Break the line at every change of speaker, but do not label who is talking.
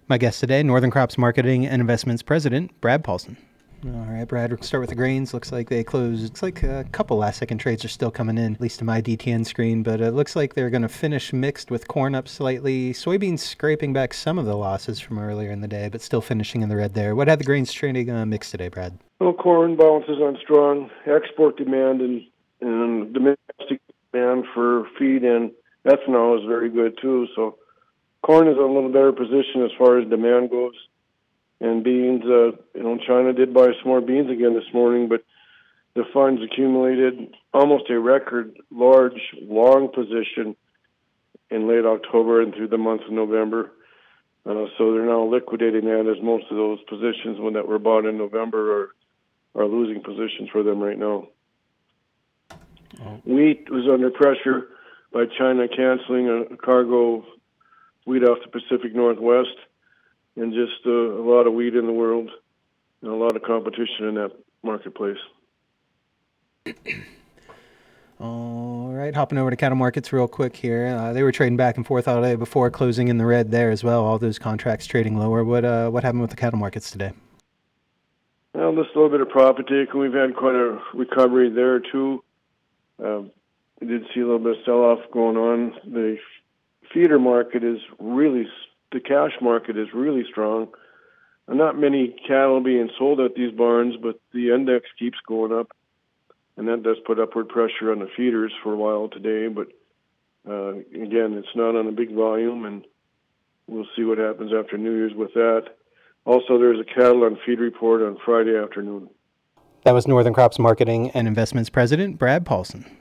My guest today, Northern Crops Marketing and Investments President, Brad Paulson. All right, Brad, we'll start with the grains. Looks like they closed. Looks like a couple last-second trades are still coming in, at least to my DTN screen, but it looks like they're going to finish mixed with corn up slightly. Soybeans scraping back some of the losses from earlier in the day, but still finishing in the red there. What had the grains trading mixed today, Brad?
Well, corn bounces on strong export demand and domestic demand for feed and ethanol is very good too. So corn is in a little better position as far as demand goes. And beans, China did buy some more beans again this morning, but the funds accumulated almost a record large, long position in late October and through the month of November. So they're now liquidating that, as most of those positions that were bought in November are losing positions for them right now. Wheat was under pressure by China canceling a cargo of wheat off the Pacific Northwest, and just a lot of wheat in the world and a lot of competition in that marketplace.
All right, hopping over to cattle markets real quick here. They were trading back and forth all day before closing in the red there as well. All those contracts trading lower. What happened with the cattle markets today?
Well, just a little bit of profit taking. We've had quite a recovery there too. We did see a little bit of sell-off going on. The feeder market the cash market is really strong. Not many cattle being sold at these barns, but the index keeps going up, and that does put upward pressure on the feeders for a while today. But again, it's not on a big volume, and we'll see what happens after New Year's with that. Also, there's a cattle on feed report on Friday afternoon.
That was Northern Crops Marketing and Investments President Brad Paulson.